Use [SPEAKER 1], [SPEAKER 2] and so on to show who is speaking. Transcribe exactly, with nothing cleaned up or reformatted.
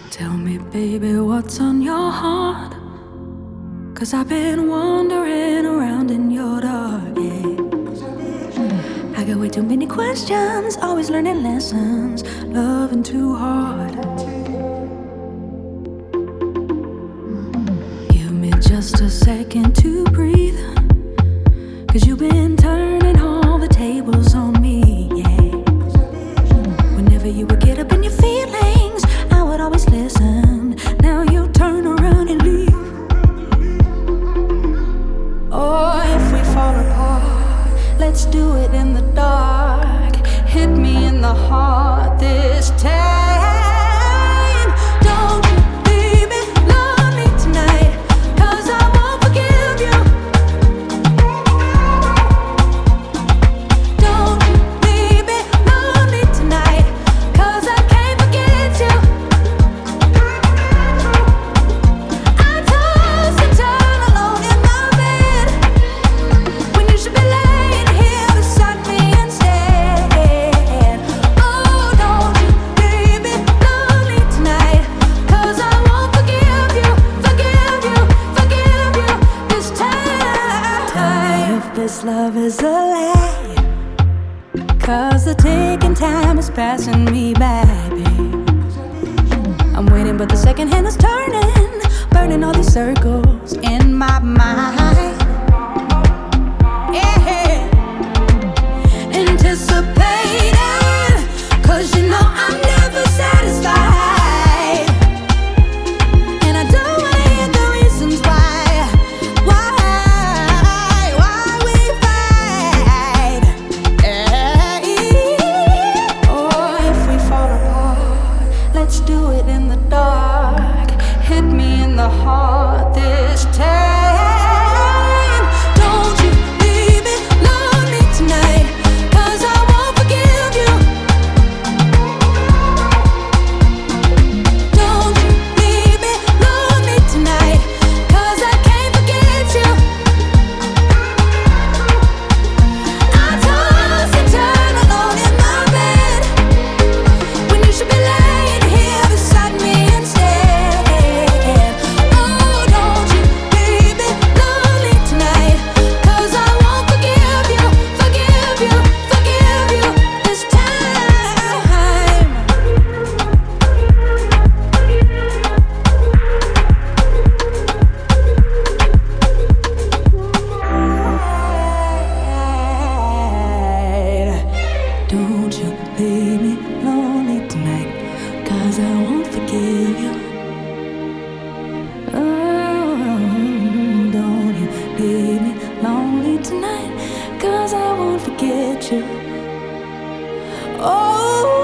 [SPEAKER 1] Tell me, baby, what's on your heart? Cause I've been wandering around in your dark, yeah. I got way too many questions, always learning lessons, loving too hard. Give me just a second to breathe, cause you've been turning all the tables on me, yeah. Whenever you would get up in your feelings, I would always listen. Now you turn around and leave. Or if we fall apart, let's do it in the dark. Hit me in the heart this time. Don't you leave me lonely tonight, cause I won't forgive you. Don't you leave me lonely tonight, cause I can't forget you. I toss and turn alone in my bed, when you should be laying here beside me instead. Oh, don't you leave me lonely tonight, cause I won't forgive you, forgive you, forgive you this time. Tell me if this love is a lie, cause the ticking time is passing me by, babe. I'm waiting, but the second hand is turning, burning all these circles in my mind. Yeah, anticipating, cause you know I'm never satisfied. And I don't wanna hear the reasons why, why, why we fight. Yeah. Or if we fall apart, let's do it in the dark. Hit me in the heart this time. Don't you leave me lonely tonight, cause I won't forgive you. Don't you leave me lonely tonight, cause I can't forget you. I toss and turn alone in my bed, when you should be laying here beside me instead. Oh, don't you leave me lonely tonight, cause I won't forgive you, forgive you, forgive you this time. Don't you leave me lonely tonight, cause I won't forgive you. Oh, don't you leave me lonely tonight, cause I won't forget you. Oh,